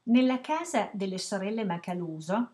Nella casa delle sorelle Macaluso,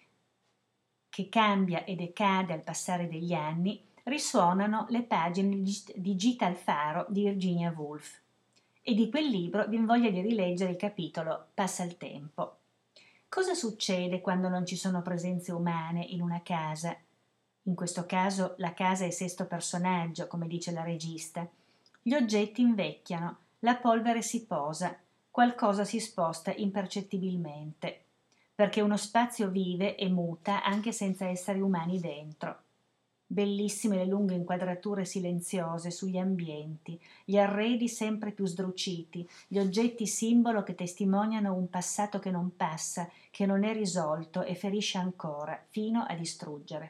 che cambia e decade al passare degli anni, risuonano le pagine di Gita al faro di Virginia Woolf, e di quel libro viene voglia di rileggere il capitolo Passa il tempo. Cosa succede quando non ci sono presenze umane in una casa? In questo caso la casa è sesto personaggio, come dice la regista. Gli oggetti invecchiano, la polvere si posa, qualcosa si sposta impercettibilmente, perché uno spazio vive e muta anche senza esseri umani dentro. Bellissime le lunghe inquadrature silenziose sugli ambienti, gli arredi sempre più sdruciti, gli oggetti simbolo che testimoniano un passato che non passa, che non è risolto e ferisce ancora, fino a distruggere.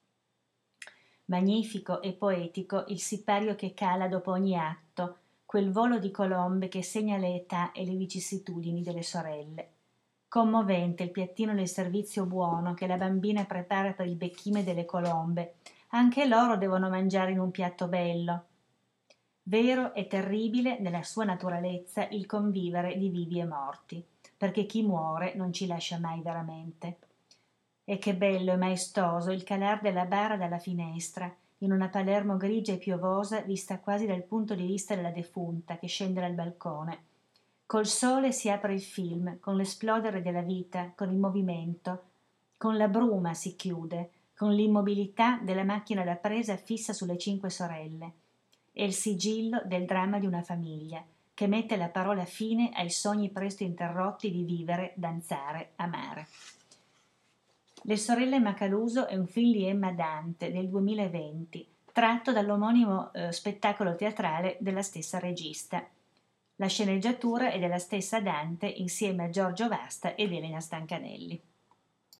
Magnifico e poetico il sipario che cala dopo ogni atto, quel volo di colombe che segna le età e le vicissitudini delle sorelle. Commovente il piattino del servizio buono che la bambina prepara per il becchime delle colombe. Anche loro devono mangiare in un piatto bello. Vero e terribile nella sua naturalezza il convivere di vivi e morti, perché chi muore non ci lascia mai veramente. E che bello e maestoso il calar della bara dalla finestra, in una Palermo grigia e piovosa vista quasi dal punto di vista della defunta che scende dal balcone. Col sole si apre il film, con l'esplodere della vita, con il movimento, con la bruma si chiude, con l'immobilità della macchina da presa fissa sulle cinque sorelle. È il sigillo del dramma di una famiglia, che mette la parola fine ai sogni presto interrotti di vivere, danzare, amare. Le sorelle Macaluso è un film di Emma Dante del 2020, tratto dall'omonimo spettacolo teatrale della stessa regista. La sceneggiatura è della stessa Dante insieme a Giorgio Vasta ed Elena Stancanelli.